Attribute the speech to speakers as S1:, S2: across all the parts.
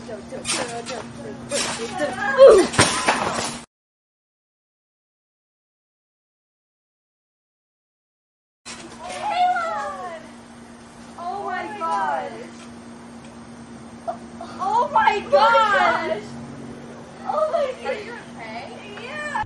S1: Oh my gosh! Oh my gosh! Oh my gosh! Are you okay? Yeah!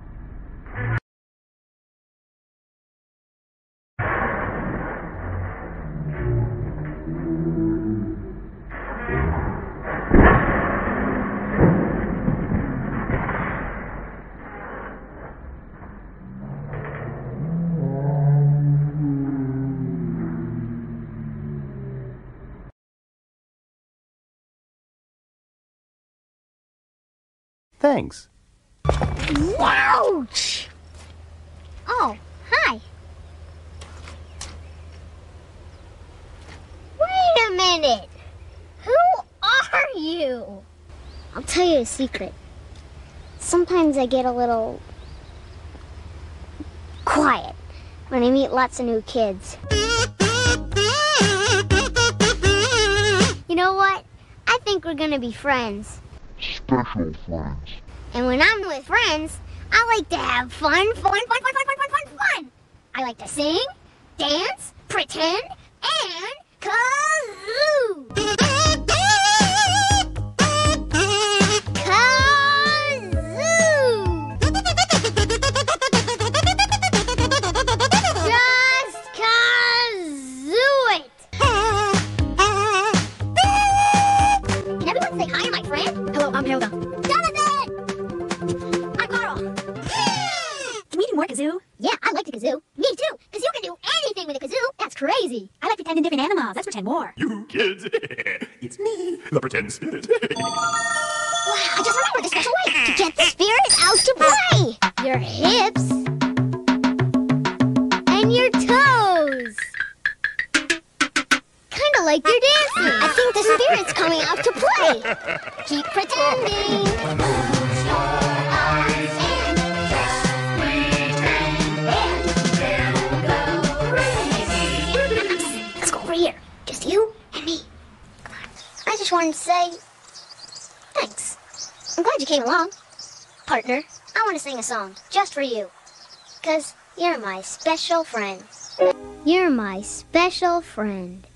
S2: Thanks.
S3: Ouch! Oh, hi. Wait a minute. Who are you? I'll tell you a secret. Sometimes I get a little quiet when I meet lots of new kids. You know what? I think we're gonna be friends.
S4: Special friends.
S3: And when I'm with friends, I like to have fun. I like to sing, dance, pretend, and kazoo. Just kazoo it. Can everyone say hi to my friend?
S5: Hello, I'm Hilda.
S3: Jonathan! I'm Carl.
S5: Can we do more kazoo?
S3: Yeah, I like the kazoo. Me too, because you can do anything with a kazoo. That's crazy.
S5: I like pretending different animals. Let's pretend more.
S4: You kids, it's me, the pretend spirit.
S3: Wow, I just remembered the special way to get the spirit out to play. Your hips and your toes. Kind of like you're dancing. I think the spirit's coming out to play. Keep pretending. Let's go over here. Just you and me. I just wanted to say thanks. I'm glad you came along. Partner, I want to sing a song just for you. 'Cause you're my special friend. You're my special friend.